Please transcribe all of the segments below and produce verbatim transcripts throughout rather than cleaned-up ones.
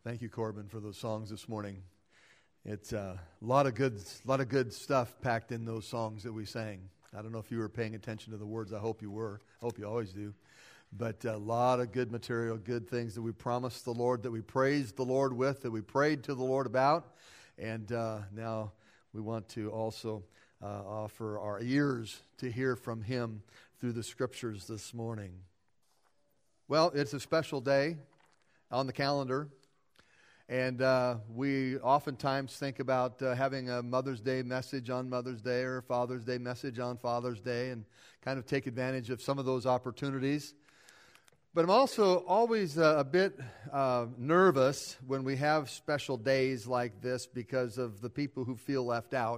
Thank you, Corbin, for those songs this morning. It's uh, a lot of good, lot of good stuff packed in those songs that we sang. I don't know if you were paying attention to the words. I hope you were. I hope you always do. But a lot of good material, good things that we promised the Lord, that we praised the Lord with, that we prayed to the Lord about. And uh, now we want to also uh, offer our ears to hear from Him through the Scriptures this morning. Well, it's a special day on the calendar. And uh, we oftentimes think about uh, having a Mother's Day message on Mother's Day or a Father's Day message on Father's Day and kind of take advantage of some of those opportunities. But I'm also always uh, a bit uh, nervous when we have special days like this because of the people who feel left out.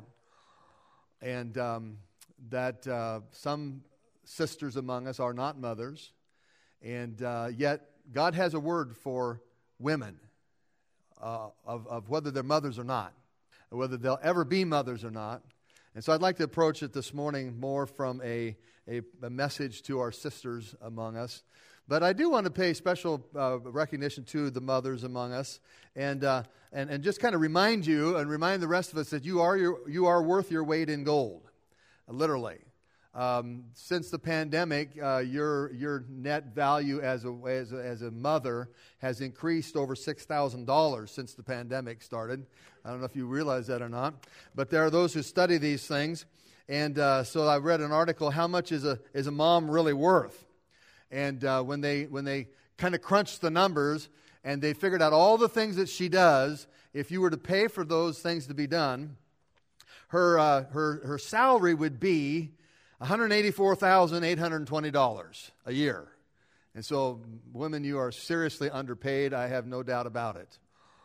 And um, that uh, some sisters among us are not mothers. And uh, yet God has a word for women. Uh, of, of whether they're mothers or not, or whether they'll ever be mothers or not. And so I'd like to approach it this morning more from a, a, a message to our sisters among us. But I do want to pay special uh, recognition to the mothers among us, and uh, and and just kind of remind you and remind the rest of us that you are your, you are worth your weight in gold, literally. Um, since the pandemic, uh, your your net value as a as a, as a mother has increased over six thousand dollars since the pandemic started. I don't know if you realize that or not, but there are those who study these things, and uh, so I read an article. How much is a is a mom really worth? And uh, when they when they kind of crunched the numbers and they figured out all the things that she does, if you were to pay for those things to be done, her uh, her her salary would be one hundred eighty-four thousand eight hundred twenty dollars a year. And so, women, you are seriously underpaid. I have no doubt about it.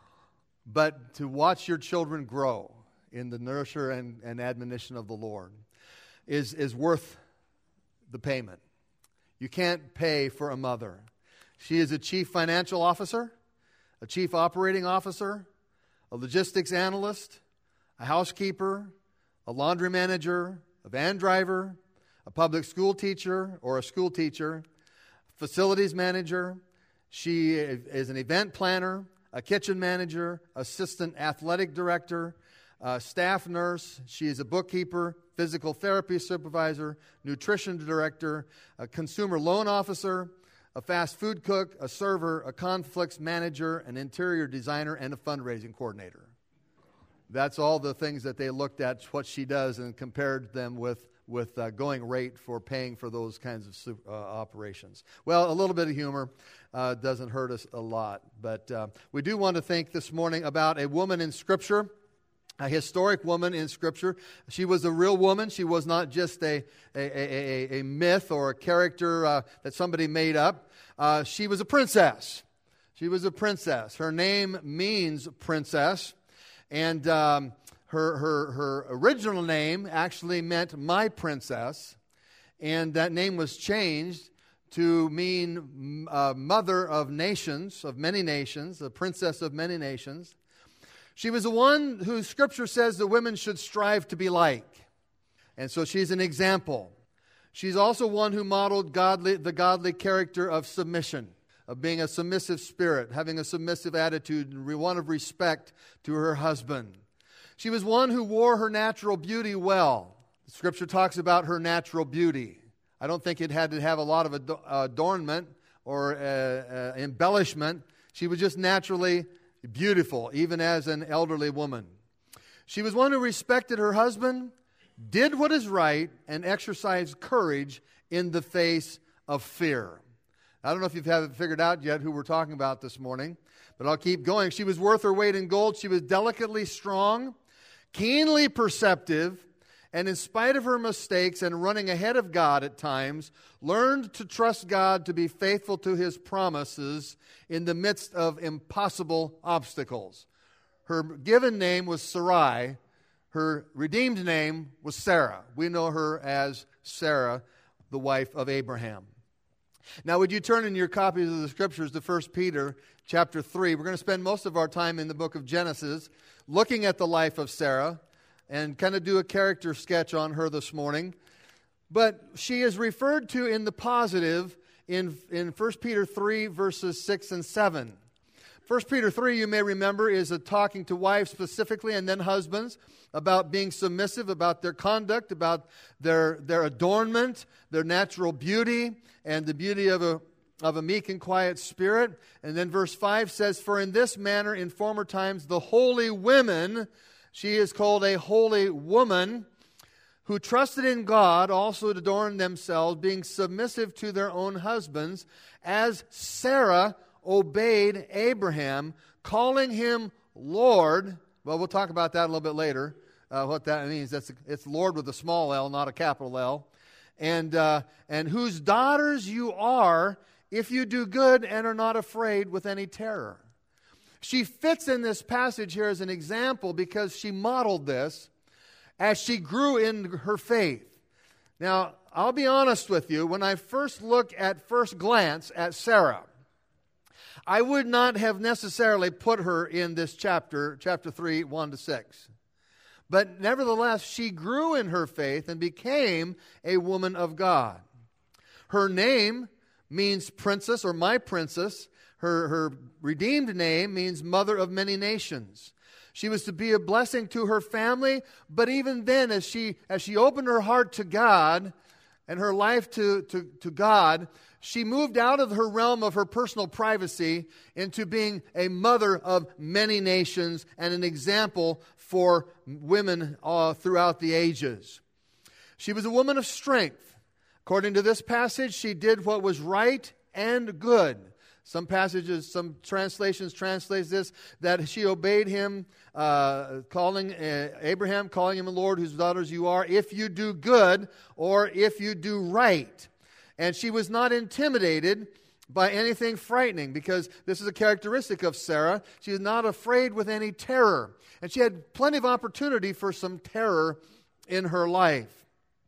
But to watch your children grow in the nurture and, and admonition of the Lord is, is worth the payment. You can't pay for a mother. She is a chief financial officer, a chief operating officer, a logistics analyst, a housekeeper, a laundry manager, a van driver, a public school teacher or a school teacher, facilities manager. She is an event planner, a kitchen manager, assistant athletic director, a staff nurse. She is a bookkeeper, physical therapy supervisor, nutrition director, a consumer loan officer, a fast food cook, a server, a conflicts manager, an interior designer, and a fundraising coordinator. That's all the things that they looked at, what she does, and compared them with, with uh, going rate for paying for those kinds of super, uh, operations. Well, a little bit of humor uh, doesn't hurt us a lot. But uh, we do want to think this morning about a woman in Scripture, a historic woman in Scripture. She was a real woman. She was not just a, a, a, a myth or a character uh, that somebody made up. Uh, she was a princess. She was a princess. Her name means princess. And um, her, her, her original name actually meant my princess, and that name was changed to mean uh, mother of nations, of many nations, the princess of many nations. She was the one who Scripture says the women should strive to be like, and so she's an example. She's also one who modeled godly, the godly character of submission, of being a submissive spirit, having a submissive attitude, and one of respect to her husband. She was one who wore her natural beauty well. The Scripture talks about her natural beauty. I don't think it had to have a lot of ad- adornment or uh, uh, embellishment. She was just naturally beautiful, even as an elderly woman. She was one who respected her husband, did what is right, and exercised courage in the face of fear. I don't know if you haven't figured out yet who we're talking about this morning, but I'll keep going. She was worth her weight in gold. She was delicately strong, keenly perceptive, and in spite of her mistakes and running ahead of God at times, learned to trust God to be faithful to His promises in the midst of impossible obstacles. Her given name was Sarai. Her redeemed name was Sarah. We know her as Sarah, the wife of Abraham. Now, would you turn in your copies of the Scriptures to First Peter chapter three? We're going to spend most of our time in the book of Genesis looking at the life of Sarah and kind of do a character sketch on her this morning. But she is referred to in the positive in, in First Peter three, verses six and seven. First Peter three, you may remember, is a talking to wives specifically and then husbands about being submissive, about their conduct, about their, their adornment, their natural beauty, and the beauty of a, of a meek and quiet spirit. And then verse five says, for in this manner in former times the holy women, she is called a holy woman, who trusted in God also adorned themselves, being submissive to their own husbands, as Sarah obeyed Abraham, calling him Lord. Well, we'll talk about that a little bit later, uh, what that means. That's it's Lord with a small L, not a capital L. And, uh, and whose daughters you are, if you do good and are not afraid with any terror. She fits in this passage here as an example because she modeled this as she grew in her faith. Now, I'll be honest with you, when I first look at first glance at Sarah, I would not have necessarily put her in this chapter, chapter three, one to six. But nevertheless, she grew in her faith and became a woman of God. Her name means princess or my princess. Her, her redeemed name means mother of many nations. She was to be a blessing to her family, but even then, as she as she opened her heart to God and her life to, to, to God, she moved out of her realm of her personal privacy into being a mother of many nations and an example for women uh, throughout the ages. She was a woman of strength. According to this passage, she did what was right and good. Some passages, some translations translate this, that she obeyed him, uh, calling uh, Abraham, calling him the Lord, whose daughters you are, if you do good or if you do right. And she was not intimidated by anything frightening, because this is a characteristic of Sarah. She was not afraid with any terror. And she had plenty of opportunity for some terror in her life.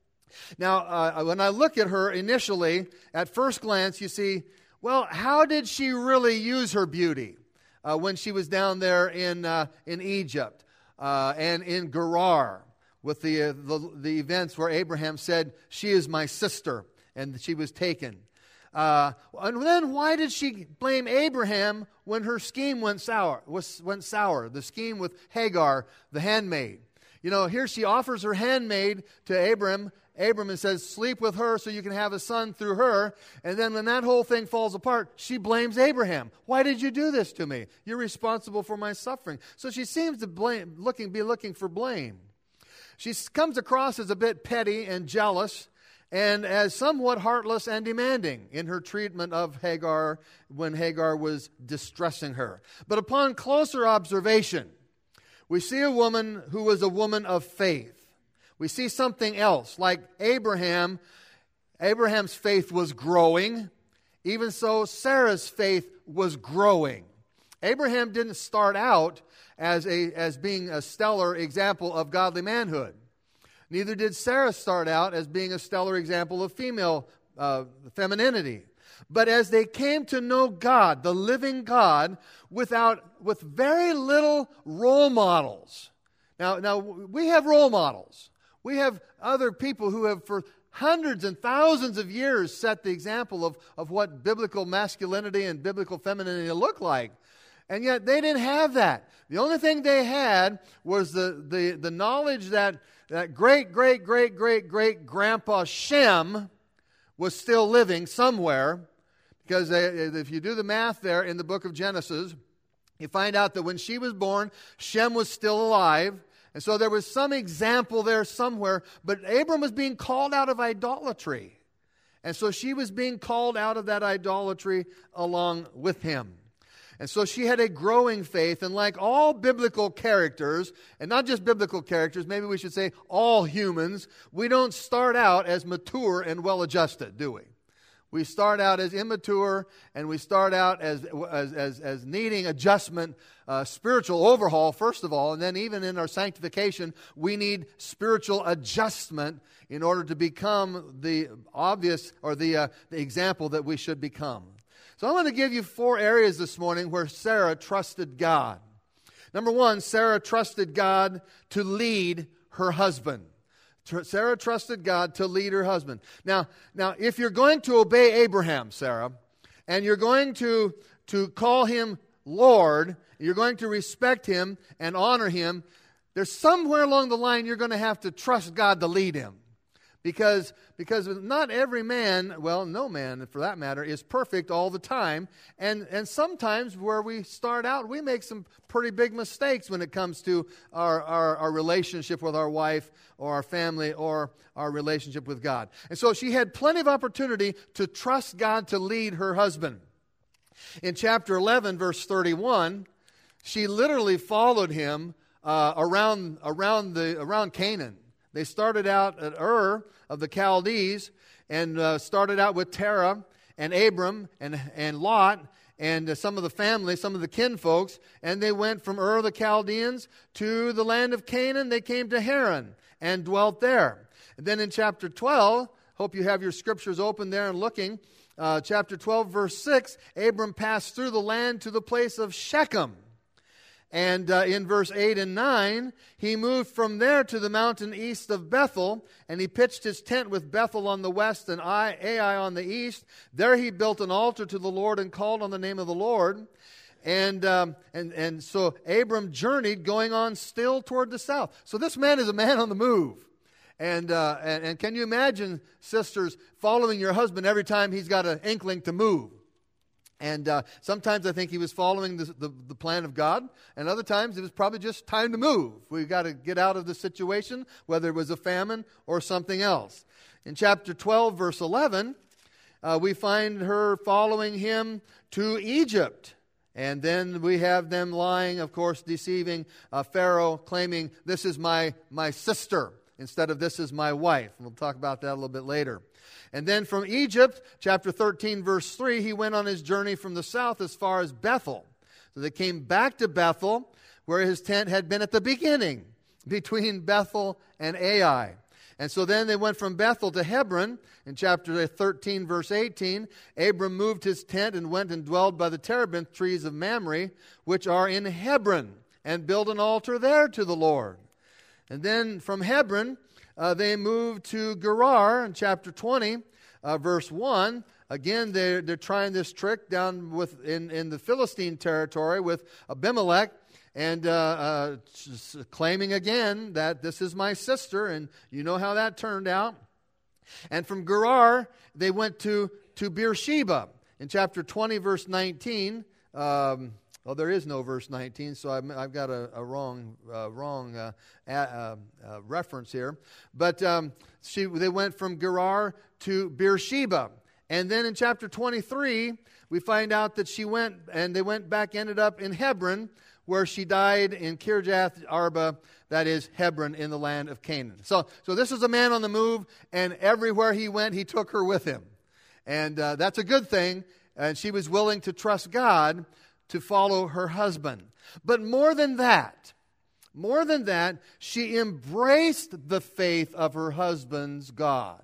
Now, uh, when I look at her initially, at first glance, you see, well, how did she really use her beauty uh, when she was down there in uh, in Egypt uh, and in Gerar with the, uh, the the events where Abraham said, "She is my sister," and she was taken. Uh, and then why did she blame Abraham when her scheme went sour? Was, went sour. The scheme with Hagar, the handmaid. You know, here she offers her handmaid to Abram. Abram and says, sleep with her so you can have a son through her. And then when that whole thing falls apart, she blames Abraham. Why did you do this to me? You're responsible for my suffering. So she seems to blame, looking, be looking for blame. She comes across as a bit petty and jealous, and as somewhat heartless and demanding in her treatment of Hagar when Hagar was distressing her. But upon closer observation, we see a woman who was a woman of faith. We see something else. Like Abraham, Abraham's faith was growing. Even so, Sarah's faith was growing. Abraham didn't start out as a as being a stellar example of godly manhood. Neither did Sarah start out as being a stellar example of female uh, femininity. But as they came to know God, the living God, without with very little role models. Now, now we have role models. We have other people who have for hundreds and thousands of years set the example of, of what biblical masculinity and biblical femininity look like. And yet they didn't have that. The only thing they had was the, the, the knowledge that, that great, great, great, great, great grandpa Shem was still living somewhere. Because they, if you do the math there in the book of Genesis, you find out that when she was born, Shem was still alive. And so there was some example there somewhere, but Abram was being called out of idolatry. And so she was being called out of that idolatry along with him. And so she had a growing faith, and like all biblical characters, and not just biblical characters, maybe we should say all humans, we don't start out as mature and well-adjusted, do we? We start out as immature, and we start out as as as, as needing adjustment, uh, spiritual overhaul, first of all, and then even in our sanctification, we need spiritual adjustment in order to become the obvious or the, uh, the example that we should become. So I'm going to give you four areas this morning where Sarah trusted God. Number one, Sarah trusted God to lead her husband. Sarah trusted God to lead her husband. Now, now, if you're going to obey Abraham, Sarah, and you're going to, to call him Lord, you're going to respect Him and honor Him, there's somewhere along the line you're going to have to trust God to lead him. Because, because not every man, well, no man for that matter, is perfect all the time. And, and sometimes where we start out, we make some pretty big mistakes when it comes to our, our, our relationship with our wife or our family or our relationship with God. And so she had plenty of opportunity to trust God to lead her husband. In chapter eleven, verse thirty-one, she literally followed him uh, around, around, the, around Canaan. They started out at Ur of the Chaldees and uh, started out with Terah and Abram and, and Lot and uh, some of the family, some of the kinfolks, and they went from Ur of the Chaldeans to the land of Canaan. They came to Haran and dwelt there. And then in chapter twelve, hope you have your scriptures open there and looking, uh, chapter twelve, verse six, Abram passed through the land to the place of Shechem. And uh, in verse eight and nine, he moved from there to the mountain east of Bethel, and he pitched his tent with Bethel on the west and Ai on the east. There he built an altar to the Lord and called on the name of the Lord. And, um, and, and so Abram journeyed, going on still toward the south. So this man is a man on the move. And, uh, and, and can you imagine, sisters, following your husband every time he's got an inkling to move? And uh, sometimes I think he was following the, the, the plan of God, and other times it was probably just time to move. We've got to get out of the situation, whether it was a famine or something else. In chapter twelve, verse eleven, uh, we find her following him to Egypt. And then we have them lying, of course, deceiving uh, Pharaoh, claiming, this is my, my sister, instead of this is my wife. And we'll talk about that a little bit later. And then from Egypt, chapter thirteen, verse three, he went on his journey from the south as far as Bethel. So they came back to Bethel, where his tent had been at the beginning, between Bethel and Ai. And so then they went from Bethel to Hebron. In chapter thirteen, verse eighteen, Abram moved his tent and went and dwelled by the terebinth trees of Mamre, which are in Hebron, and built an altar there to the Lord. And then from Hebron, Uh, they moved to Gerar in chapter twenty, uh, verse one. Again, they're, they're trying this trick down with in, in the Philistine territory with Abimelech, and uh, uh, claiming again that this is my sister, and you know how that turned out. And from Gerar, they went to, to Beersheba in chapter twenty, verse nineteen. Um, Well, there is no verse nineteen, so I've, I've got a, a wrong, uh, wrong uh, uh, uh, reference here. But um, she, they went from Gerar to Beersheba, and then in chapter twenty-three, we find out that she went, and they went back, ended up in Hebron, where she died in Kirjath Arba, that is Hebron, in the land of Canaan. So, so this is a man on the move, and everywhere he went, he took her with him, and uh, that's a good thing. And she was willing to trust God to follow her husband. But more than that, more than that, she embraced the faith of her husband's God.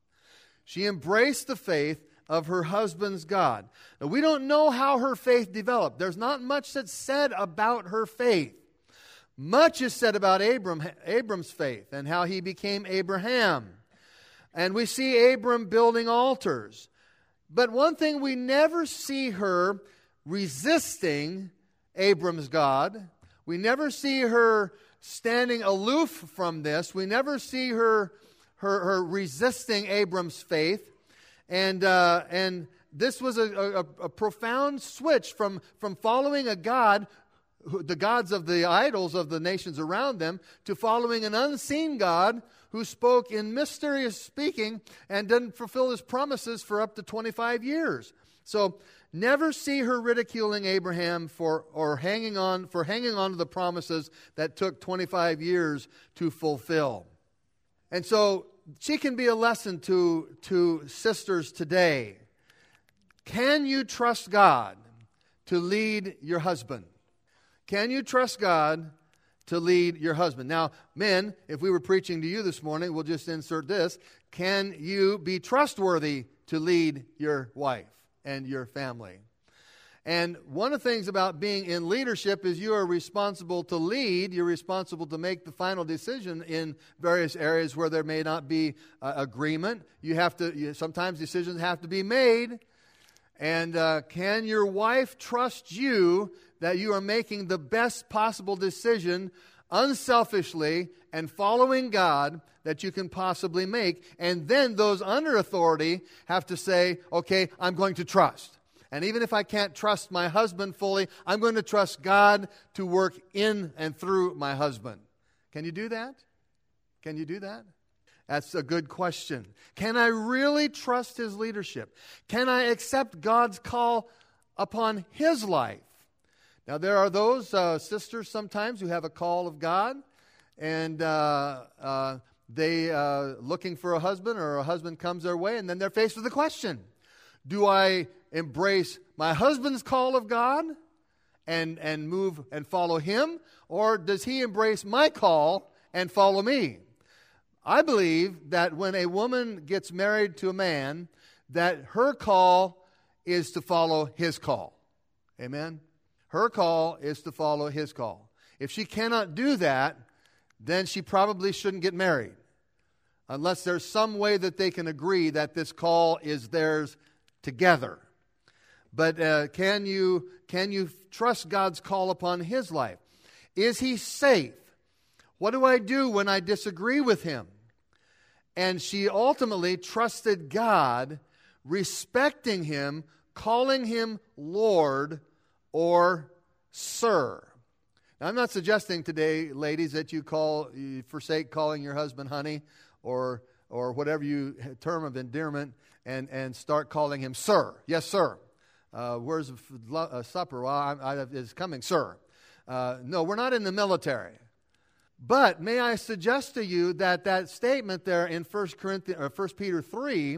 She embraced the faith of her husband's God. Now, we don't know how her faith developed. There's not much that's said about her faith. Much is said about Abram, Abram's faith and how he became Abraham. And we see Abram building altars. But one thing, we never see her resisting Abram's God. We never see her standing aloof from this. We never see her her, her resisting Abram's faith. And uh, and this was a, a, a profound switch from, from following a God, who, the gods of the idols of the nations around them, to following an unseen God who spoke in mysterious speaking and didn't fulfill his promises for up to twenty-five years. So never see her ridiculing Abraham for or hanging on for hanging on to the promises that took twenty-five years to fulfill. And so she can be a lesson to, to sisters today. Can you trust God to lead your husband? Can you trust God to lead your husband? Now, men, if we were preaching to you this morning, we'll just insert this. Can you be trustworthy to lead your wife and your family? And one of the things about being in leadership is you are responsible to lead. You're responsible to make the final decision in various areas where there may not be uh, agreement. You have to. You, sometimes decisions have to be made. And uh, can your wife trust you that you are making the best possible decision unselfishly and following God that you can possibly make. And then those under authority have to say, okay, I'm going to trust. And even if I can't trust my husband fully, I'm going to trust God to work in and through my husband. Can you do that? Can you do that? That's a good question. Can I really trust His leadership? Can I accept God's call upon His life? Now, there are those uh, sisters sometimes who have a call of God, and uh, uh, they uh, looking for a husband, or a husband comes their way, and then they're faced with the question: do I embrace my husband's call of God and and move and follow him, or does he embrace my call and follow me? I believe that when a woman gets married to a man, that her call is to follow his call. Amen? Her call is to follow his call. If she cannot do that, then she probably shouldn't get married, unless there's some way that they can agree that this call is theirs together. But uh, can you can you trust God's call upon his life? Is he safe? What do I do when I disagree with him? And she ultimately trusted God, respecting him, calling him Lord or Sir. Now, I'm not suggesting today, ladies, that you call you forsake calling your husband honey or or whatever you term of endearment, and, and start calling him Sir. Yes, sir. Uh, where's uh, supper? Well, I, I, it's coming, sir. Uh, no, we're not in the military. But may I suggest to you that that statement there in First Corinthians or First Peter three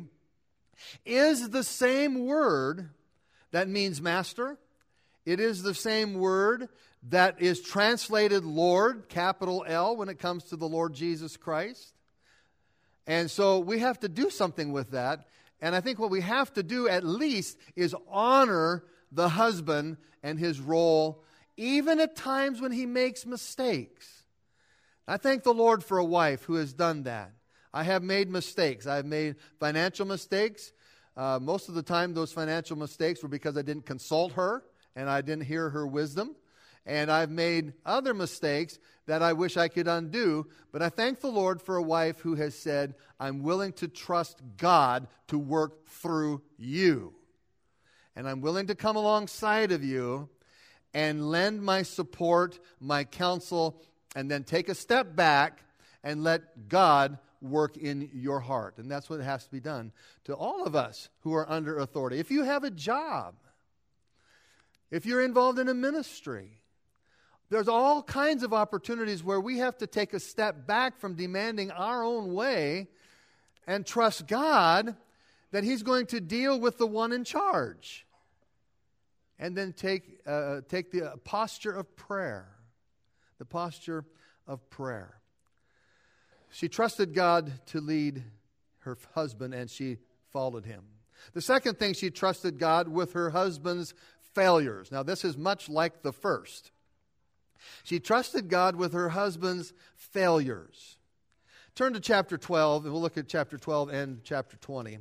is the same word that means master. It is the same word that is translated Lord, capital L, when it comes to the Lord Jesus Christ. And so we have to do something with that. And I think what we have to do at least is honor the husband and his role, even at times when he makes mistakes. I thank the Lord for a wife who has done that. I have made mistakes. I have made financial mistakes. Uh, most of the time those financial mistakes were because I didn't consult her and I didn't hear her wisdom. And I've made other mistakes that I wish I could undo. But I thank the Lord for a wife who has said, I'm willing to trust God to work through you. And I'm willing to come alongside of you and lend my support, my counsel, and then take a step back and let God work in your heart. And that's what has to be done to all of us who are under authority. If you have a job, if you're involved in a ministry, there's all kinds of opportunities where we have to take a step back from demanding our own way and trust God that He's going to deal with the one in charge. And then take uh, take the posture of prayer. The posture of prayer. She trusted God to lead her husband, and she followed him. The second thing, she trusted God with her husband's failures. Now, this is much like the first. She trusted God with her husband's failures. Turn to chapter twelve, and we'll look at chapter twelve and chapter twenty.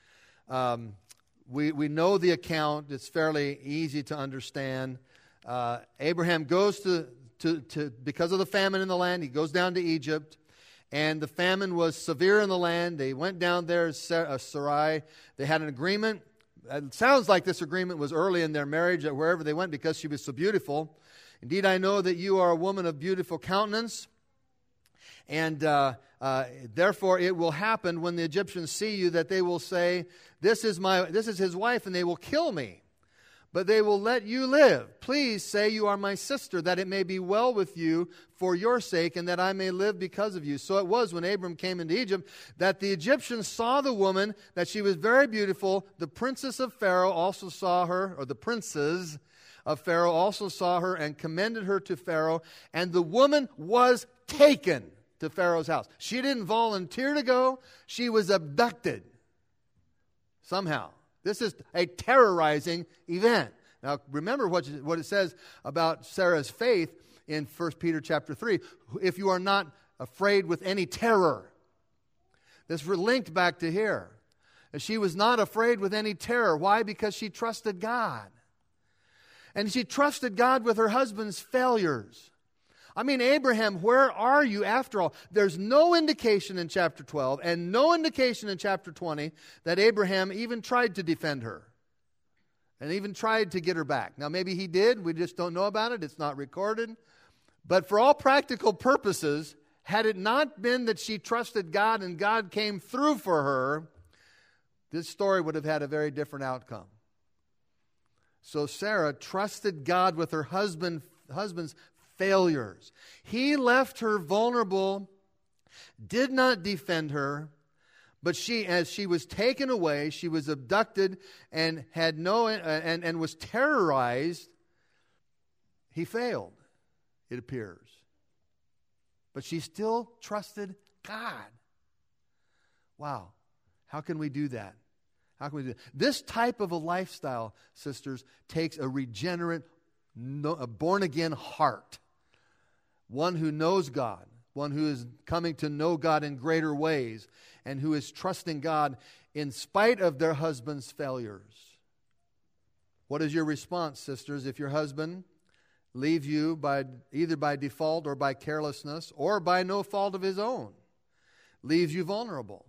Um, we, we know the account. It's fairly easy to understand. Uh, Abraham goes to, to, to, because of the famine in the land, he goes down to Egypt. And the famine was severe in the land. They went down there, Sarai. They had an agreement. It sounds like this agreement was early in their marriage, that wherever they went, because she was so beautiful. Indeed, I know that you are a woman of beautiful countenance, and uh, uh, therefore it will happen when the Egyptians see you that they will say, "This is my, this is his wife," and they will kill me. But they will let you live. Please say you are my sister, that it may be well with you for your sake, and that I may live because of you. So it was when Abram came into Egypt that the Egyptians saw the woman, that she was very beautiful. The princess of Pharaoh also saw her, or the princes of Pharaoh also saw her and commended her to Pharaoh. And the woman was taken to Pharaoh's house. She didn't volunteer to go. She was abducted somehow. This is a terrorizing event. Now, remember what, what it says about Sarah's faith in First Peter chapter three. If you are not afraid with any terror. This is linked back to here. She was not afraid with any terror. Why? Because she trusted God. And she trusted God with her husband's failures. I mean, Abraham, where are you after all? There's no indication in chapter twelve and no indication in chapter twenty that Abraham even tried to defend her and even tried to get her back. Now, maybe he did. We just don't know about it. It's not recorded. But for all practical purposes, had it not been that she trusted God and God came through for her, this story would have had a very different outcome. So Sarah trusted God with her husband, husband's failures. He left her vulnerable, did not defend her, but she, as she was taken away, she was abducted and had no uh, and, and was terrorized. He failed, it appears. But she still trusted God. Wow. How can we do that? How can we do that? This type of a lifestyle, sisters, takes a regenerate, a born-again heart. One who knows God, one who is coming to know God in greater ways, and who is trusting God in spite of their husband's failures. What is your response, sisters, if your husband leaves you by either by default or by carelessness or by no fault of his own, leaves you vulnerable?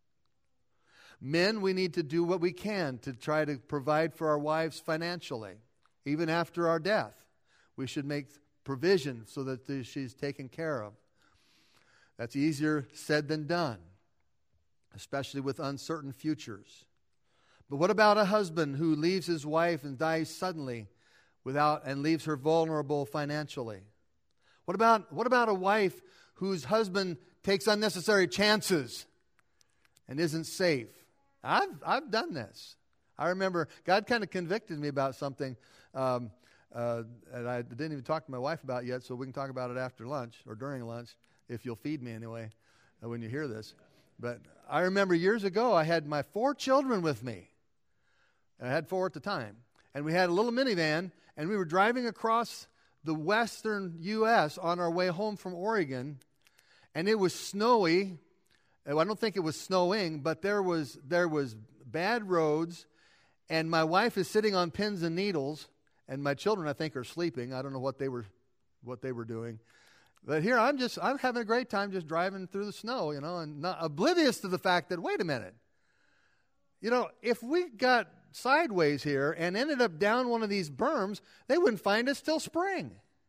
Men, we need to do what we can to try to provide for our wives financially. Even after our death, we should make provision so that she's taken care of. That's easier said than done, especially with uncertain futures. But what about a husband who leaves his wife and dies suddenly without and leaves her vulnerable financially? What about what about a wife whose husband takes unnecessary chances and isn't safe? I've I've done this. I remember God kind of convicted me about something, um, uh, and I didn't even talk to my wife about it yet, so we can talk about it after lunch or during lunch, if you'll feed me anyway, uh, when you hear this. But I remember years ago, I had my four children with me. I had four at the time. And we had a little minivan, and we were driving across the western U S on our way home from Oregon, and it was snowy. I don't think it was snowing, but there was there was bad roads, and my wife is sitting on pins and needles, and my children, I think, are sleeping. I don't know what they were what they were doing. But here I'm just I'm having a great time just driving through the snow, you know, and not oblivious to the fact that, wait a minute. You know, if we got sideways here and ended up down one of these berms, they wouldn't find us till spring.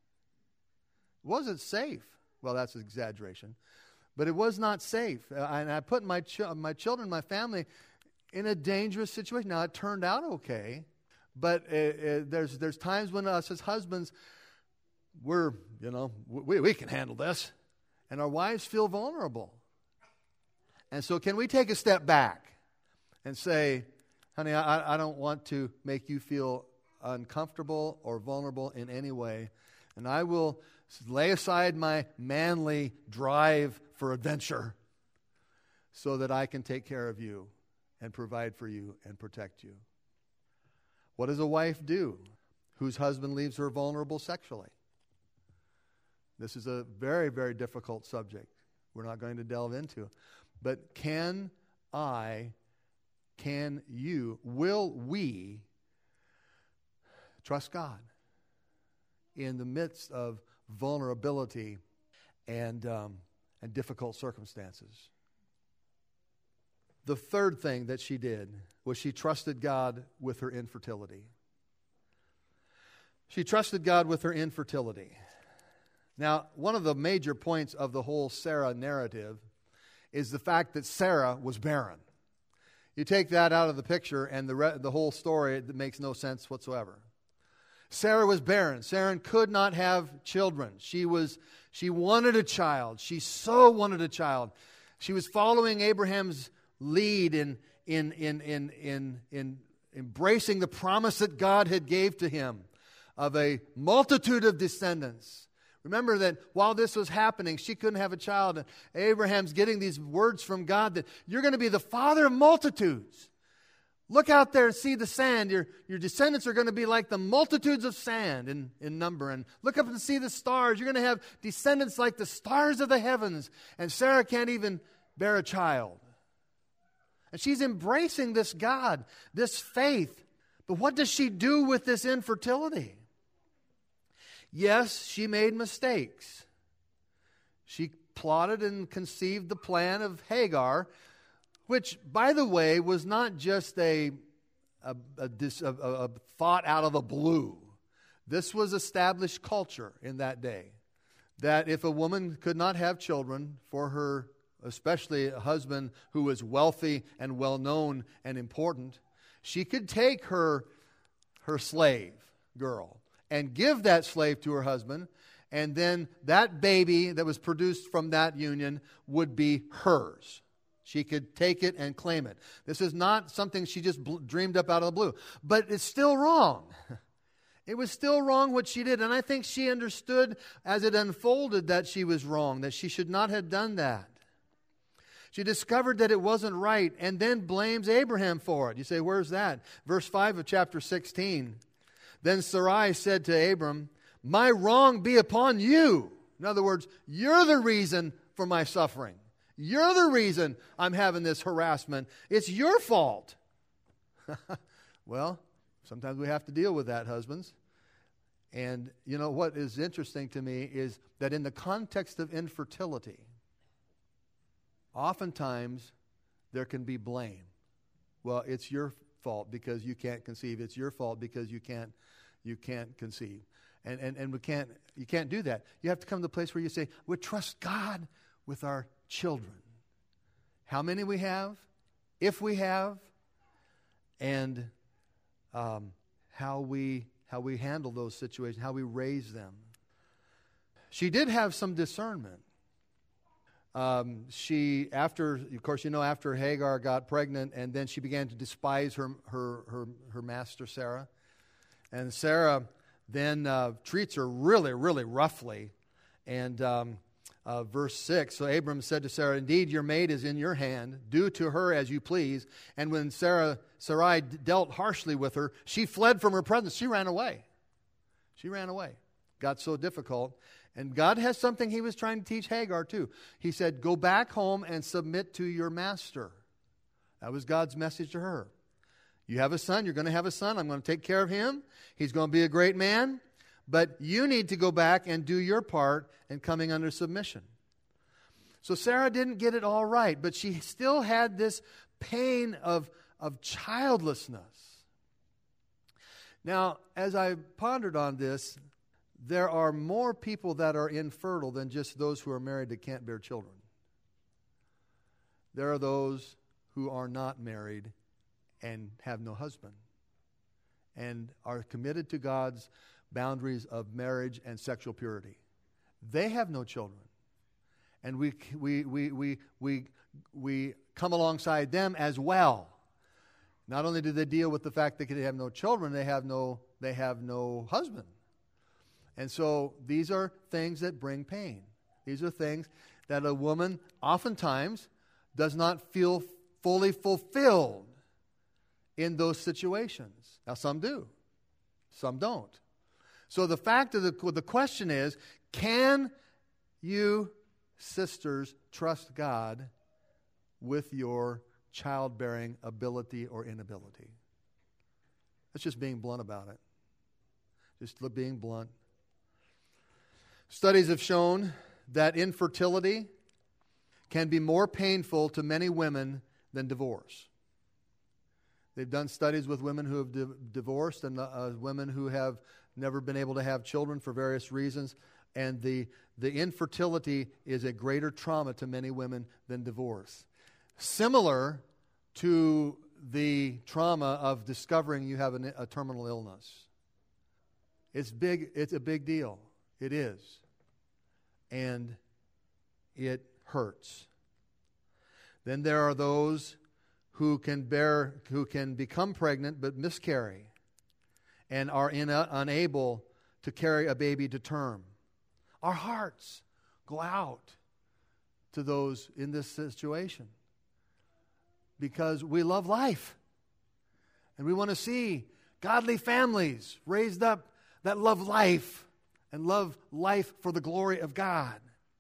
It wasn't safe. Well, that's an exaggeration. But it was not safe. Uh, and I put my ch- my children, my family, in a dangerous situation. Now, it turned out okay, but uh, uh, there's there's times when us as husbands, we're, you know, we, we can handle this. And our wives feel vulnerable. And so can we take a step back and say, honey, I, I don't want to make you feel uncomfortable or vulnerable in any way. And I will lay aside my manly drive for adventure so that I can take care of you and provide for you and protect you. What does a wife do whose husband leaves her vulnerable sexually? This is a very, very difficult subject we're not going to delve into. But can I, can you, will we trust God in the midst of vulnerability and um, and difficult circumstances? The third thing that she did was she trusted God with her infertility. She trusted God with her infertility. Now, one of the major points of the whole Sarah narrative is the fact that Sarah was barren. You take that out of the picture and the re- the whole story, it makes no sense whatsoever. Sarah was barren. Sarah could not have children. She was she wanted a child. She so wanted a child. She was following Abraham's lead in in in in in, in embracing the promise that God had gave to him of a multitude of descendants. Remember that while this was happening, she couldn't have a child. And Abraham's getting these words from God that you're going to be the father of multitudes. Look out there and see the sand. Your, your descendants are going to be like the multitudes of sand in, in number. And look up and see the stars. You're going to have descendants like the stars of the heavens. And Sarah can't even bear a child. And she's embracing this God, this faith. But what does she do with this infertility? Yes, she made mistakes. She plotted and conceived the plan of Hagar, which, by the way, was not just a, a, a, a, a thought out of the blue. This was established culture in that day, that if a woman could not have children for her, especially a husband who was wealthy and well-known and important, she could take her, her slave girl and give that slave to her husband, and then that baby that was produced from that union would be hers. She could take it and claim it. This is not something she just bl- dreamed up out of the blue. But it's still wrong. It was still wrong what she did. And I think she understood as it unfolded that she was wrong, that she should not have done that. She discovered that it wasn't right and then blames Abraham for it. You say, where's that? Verse five of chapter sixteen. Then Sarai said to Abram, my wrong be upon you. In other words, you're the reason for my suffering. You're the reason I'm having this harassment. It's your fault. Well, sometimes we have to deal with that, husbands. And you know what is interesting to me is that in the context of infertility, oftentimes there can be blame. Well, it's your fault because you can't conceive. It's your fault because you can't you can't conceive. And and, and we can't you can't do that. You have to come to the place where you say, we trust God with our children. How many we have, if we have, and um, how we how we handle those situations, how we raise them. She did have some discernment. Um, she, after, of course, you know, after Hagar got pregnant, and then she began to despise her her her, her master Sarah, and Sarah then uh, treats her really, really roughly, and. Um, Uh, verse six, so Abram said to Sarah, indeed, your maid is in your hand. Do to her as you please. And when Sarah, Sarai dealt harshly with her, she fled from her presence. She ran away. She ran away. Got so difficult. And God has something he was trying to teach Hagar too. He said, go back home and submit to your master. That was God's message to her. You have a son. You're going to have a son. I'm going to take care of him. He's going to be a great man. But you need to go back and do your part in coming under submission. So Sarah didn't get it all right, but she still had this pain of, of childlessness. Now, as I pondered on this, there are more people that are infertile than just those who are married that can't bear children. There are those who are not married and have no husband and are committed to God's boundaries of marriage and sexual purity. They have no children. And we we we we we we come alongside them as well. Not only do they deal with the fact that they have no children, they have no they have no husband. And so these are things that bring pain. These are things that a woman oftentimes does not feel fully fulfilled in those situations. Now some do. Some don't. So the fact of the, the question is, can you, sisters, trust God with your childbearing ability or inability? That's just being blunt about it. Just being blunt. Studies have shown that infertility can be more painful to many women than divorce. They've done studies with women who have di- divorced and uh, women who have never been able to have children for various reasons. And the, the infertility is a greater trauma to many women than divorce. Similar to the trauma of discovering you have a, a terminal illness. It's big. It's a big deal. It is. And it hurts. Then there are those who can bear, who can become pregnant but miscarry and are in a, unable to carry a baby to term. Our hearts go out to those in this situation because we love life and we want to see godly families raised up that love life and love life for the glory of God.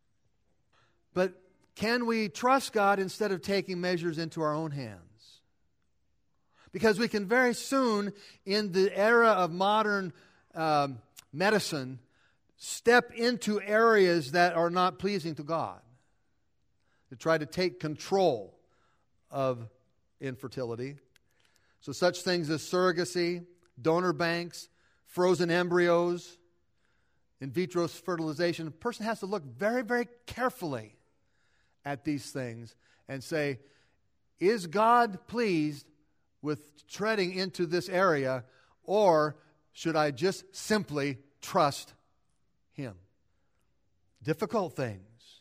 But can we trust God instead of taking measures into our own hands? Because we can very soon, in the era of modern um, medicine, step into areas that are not pleasing to God, to try to take control of infertility. So such things as surrogacy, donor banks, frozen embryos, in vitro fertilization. A person has to look very, very carefully at these things and say, is God pleased with treading into this area, or should I just simply trust Him? Difficult things.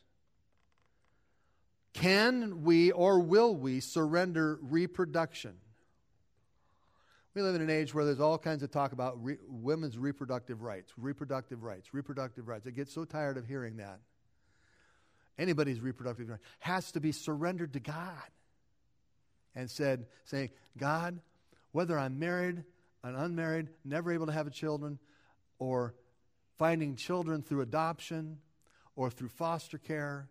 Can we or will we surrender reproduction? We live in an age where there's all kinds of talk about re- women's reproductive rights, reproductive rights, reproductive rights. I get so tired of hearing that. Anybody's reproductive right has to be surrendered to God and said, saying, God, whether I'm married, and unmarried, never able to have children, or finding children through adoption, or through foster care,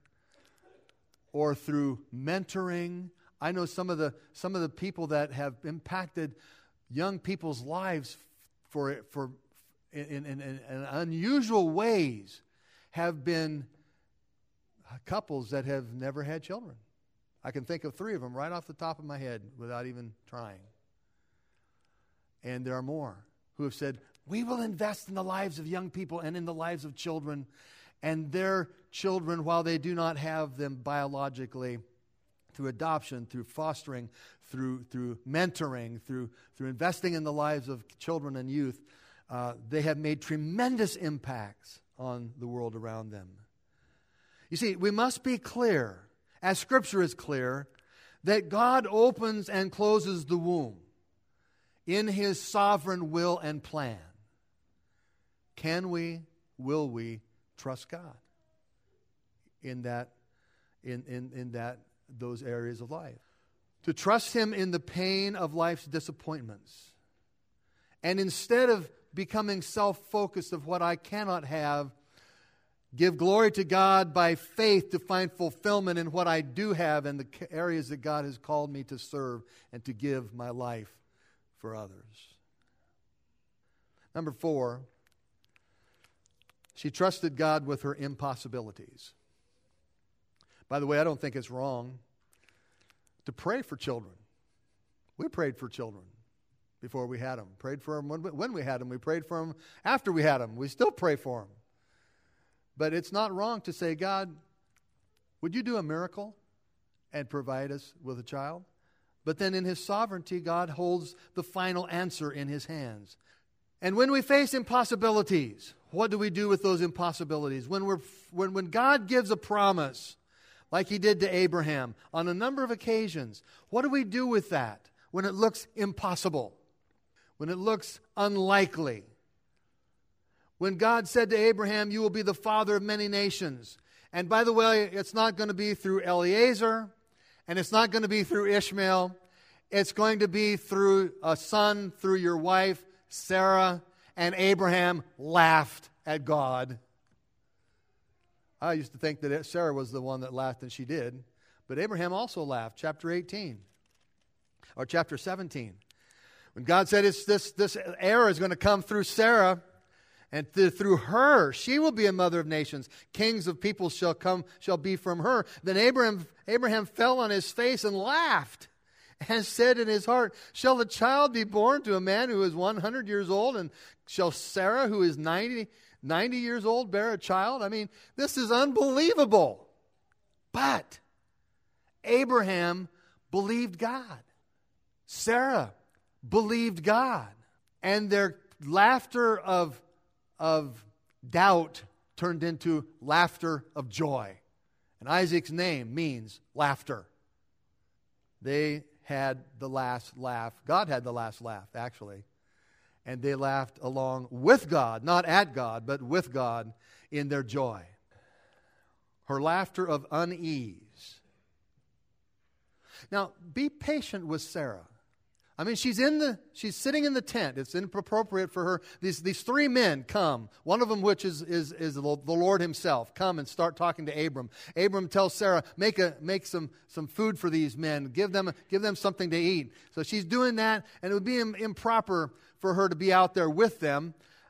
or through mentoring. I know some of the some of the people that have impacted young people's lives for for in, in, in, in unusual ways have been couples that have never had children. I can think of three of them right off the top of my head without even trying. And there are more who have said, we will invest in the lives of young people and in the lives of children, and their children, while they do not have them biologically, through adoption, through fostering, through through mentoring, through through investing in the lives of children and youth, uh, they have made tremendous impacts on the world around them. You see, we must be clear, as Scripture is clear, that God opens and closes the womb in His sovereign will and plan. Can we, will we trust God in that, in, in, in that, those areas of life? To trust Him in the pain of life's disappointments. And instead of becoming self-focused of what I cannot have, give glory to God by faith to find fulfillment in what I do have and the areas that God has called me to serve and to give my life for others. Number four, she trusted God with her impossibilities. By the way, I don't think it's wrong to pray for children. We prayed for children before we had them. Prayed for them when, when we had them. We prayed for them after we had them. We still pray for them. But it's not wrong to say, God, would you do a miracle and provide us with a child? But then in His sovereignty, God holds the final answer in His hands. And when we face impossibilities, what do we do with those impossibilities? When we're when, when God gives a promise, like He did to Abraham on a number of occasions, what do we do with that when it looks impossible? When it looks unlikely? When God said to Abraham, you will be the father of many nations. And by the way, it's not going to be through Eliezer, and it's not going to be through Ishmael. It's going to be through a son, through your wife, Sarah. And Abraham laughed at God. I used to think that Sarah was the one that laughed, and she did. But Abraham also laughed. Chapter eighteen, or chapter seventeen. When God said it's this, this heir is going to come through Sarah, and th- through her, she will be a mother of nations. Kings of peoples shall come, shall be from her. Then Abraham, Abraham fell on his face and laughed, and said in his heart, shall the child be born to a man who is one hundred years old, and shall Sarah, who is ninety, ninety years old, bear a child? I mean, this is unbelievable. But Abraham believed God. Sarah believed God. And their laughter of of doubt turned into laughter of joy. And Isaac's name means laughter. They had the last laugh. God had the last laugh, actually. And they laughed along with God, not at God, but with God in their joy. Her laughter of unease. Now, be patient with Sarah. I mean, she's in the she's sitting in the tent. It's inappropriate for her. These these three men come. One of them, which is is is the Lord Himself, come and start talking to Abram. Abram tells Sarah, make a make some some food for these men. Give them give them something to eat. So she's doing that, and it would be im- improper for her to be out there with them.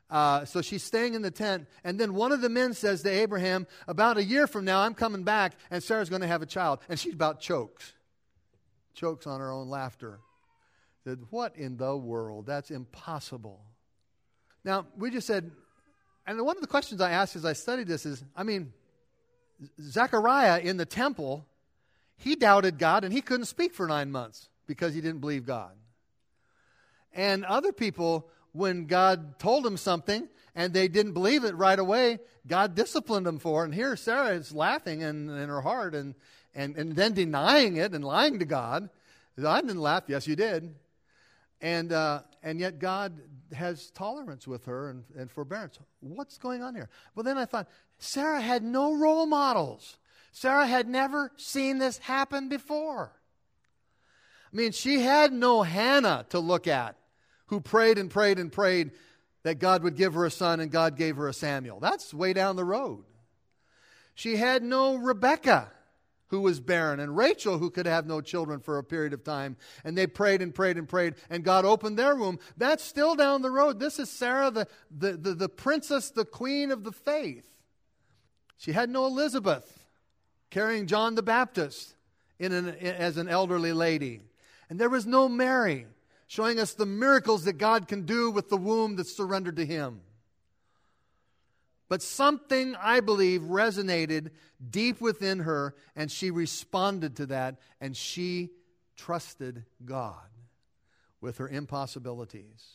Uh, so she's staying in the tent. And then one of the men says to Abraham, about a year from now, I'm coming back, and Sarah's going to have a child. And she about chokes. Chokes on her own laughter. Said, what in the world? That's impossible. Now, we just said, and one of the questions I asked as I studied this is, I mean, Zechariah in the temple, he doubted God, and he couldn't speak for nine months because he didn't believe God. And other people, when God told them something and they didn't believe it right away, God disciplined them for it. And here Sarah is laughing in, in her heart and, and, and then denying it and lying to God. I didn't laugh. Yes, you did. And uh, and yet God has tolerance with her and, and forbearance. What's going on here? Well, then I thought, Sarah had no role models. Sarah had never seen this happen before. I mean, she had no Hannah to look at who prayed and prayed and prayed that God would give her a son, and God gave her a Samuel. That's way down the road. She had no Rebekah who was barren, and Rachel who could have no children for a period of time. And they prayed and prayed and prayed, and God opened their womb. That's still down the road. This is Sarah, the, the, the, the princess, the queen of the faith. She had no Elizabeth carrying John the Baptist in an, as an elderly lady. And there was no Mary showing us the miracles that God can do with the womb that's surrendered to Him. But something, I believe, resonated deep within her, and she responded to that, and she trusted God with her impossibilities.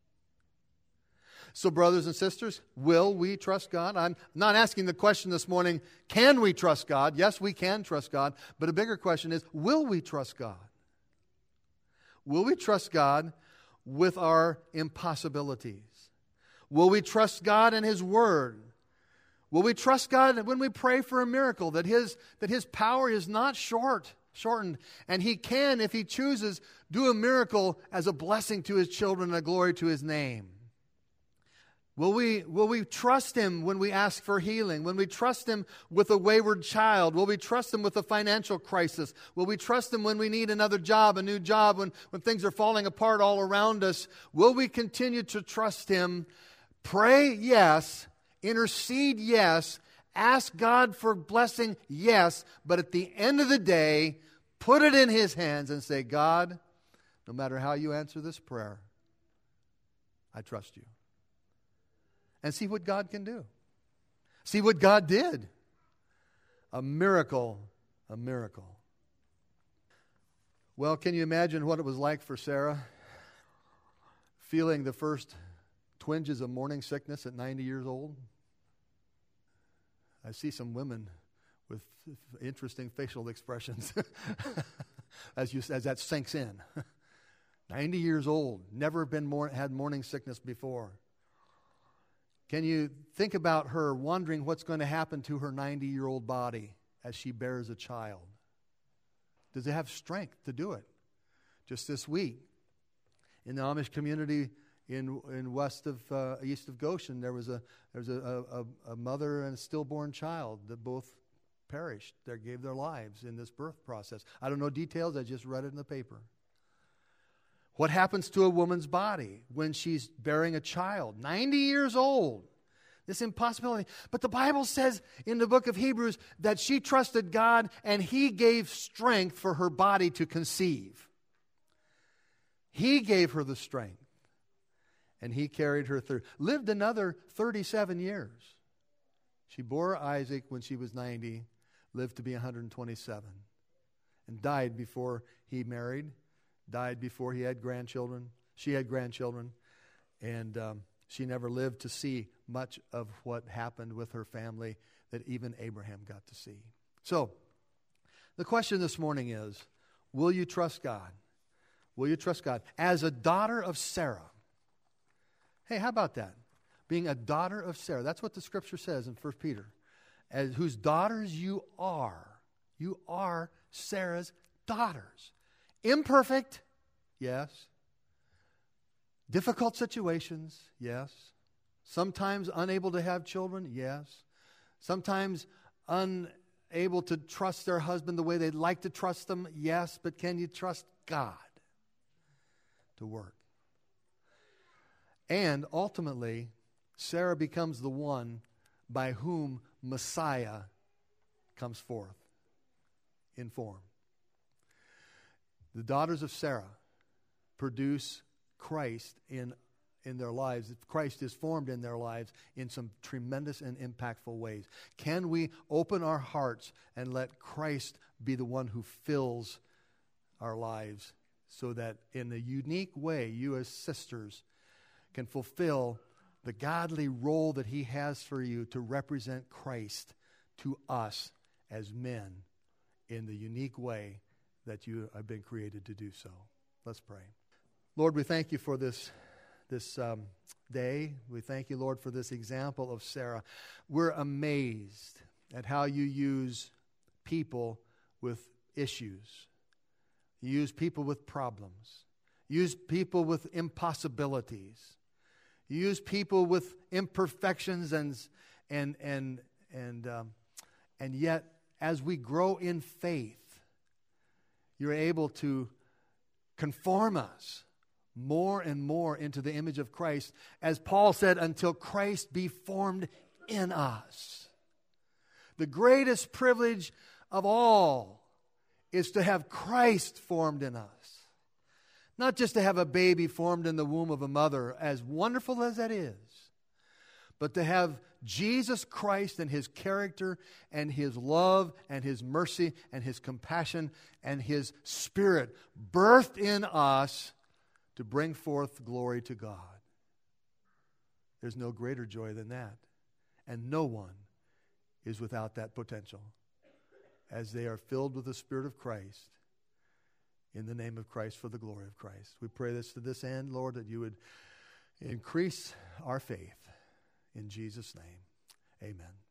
So, brothers and sisters, will we trust God? I'm not asking the question this morning, can we trust God? Yes, we can trust God. But a bigger question is, will we trust God? Will we trust God with our impossibilities? Will we trust God and His Word? Will we trust God when we pray for a miracle, that His, that His power is not short, shortened, and He can, if He chooses, do a miracle as a blessing to His children and a glory to His name? Will we, will we trust Him when we ask for healing? When we trust Him with a wayward child? Will we trust Him with a financial crisis? Will we trust Him when we need another job, a new job, when, when things are falling apart all around us? Will we continue to trust Him? Pray, yes. Intercede, yes. Ask God for blessing, yes. But at the end of the day, put it in His hands and say, God, no matter how you answer this prayer, I trust you. And see what God can do. See what God did. A miracle, a miracle. Well, can you imagine what it was like for Sarah? Feeling the first twinges of morning sickness at ninety years old. I see some women with interesting facial expressions as you as that sinks in. ninety years old, never been more, had morning sickness before. Can you think about her wondering what's going to happen to her ninety-year-old body as she bears a child? Does it have strength to do it? Just this week, in the Amish community in in west of uh, east of Goshen, there was a there was a, a, a mother and a stillborn child that both perished. They gave their lives in this birth process. I don't know details. I just read it in the paper. What happens to a woman's body when she's bearing a child? ninety years old. This impossibility. But the Bible says in the book of Hebrews that she trusted God and He gave strength for her body to conceive. He gave her the strength. And He carried her through. Lived another thirty-seven years. She bore Isaac when she was ninety, lived to be one hundred twenty-seven, and died before he married. Died before he had grandchildren. She had grandchildren. And um, she never lived to see much of what happened with her family that even Abraham got to see. So, the question this morning is, will you trust God? Will you trust God? As a daughter of Sarah. Hey, how about that? Being a daughter of Sarah. That's what the Scripture says in First Peter. As whose daughters you are. You are Sarah's daughters. Imperfect, yes. Difficult situations, yes. Sometimes unable to have children, yes. Sometimes unable to trust their husband the way they'd like to trust them, yes. But can you trust God to work? And ultimately, Sarah becomes the one by whom Messiah comes forth in form. The daughters of Sarah produce Christ in, in their lives. Christ is formed in their lives in some tremendous and impactful ways. Can we open our hearts and let Christ be the one who fills our lives so that in a unique way, you as sisters can fulfill the godly role that He has for you to represent Christ to us as men in the unique way that you have been created to do so. Let's pray. Lord, we thank you for this, this um, day. We thank you, Lord, for this example of Sarah. We're amazed at how you use people with issues. You use people with problems. You use people with impossibilities. You use people with imperfections and and and and um, and yet, as we grow in faith, you're able to conform us more and more into the image of Christ, as Paul said, until Christ be formed in us. The greatest privilege of all is to have Christ formed in us. Not just to have a baby formed in the womb of a mother, as wonderful as that is, but to have Jesus Christ and His character and His love and His mercy and His compassion and His Spirit birthed in us to bring forth glory to God. There's no greater joy than that. And no one is without that potential as they are filled with the Spirit of Christ. In the name of Christ, for the glory of Christ. We pray this to this end, Lord, that you would increase our faith. In Jesus' name, amen.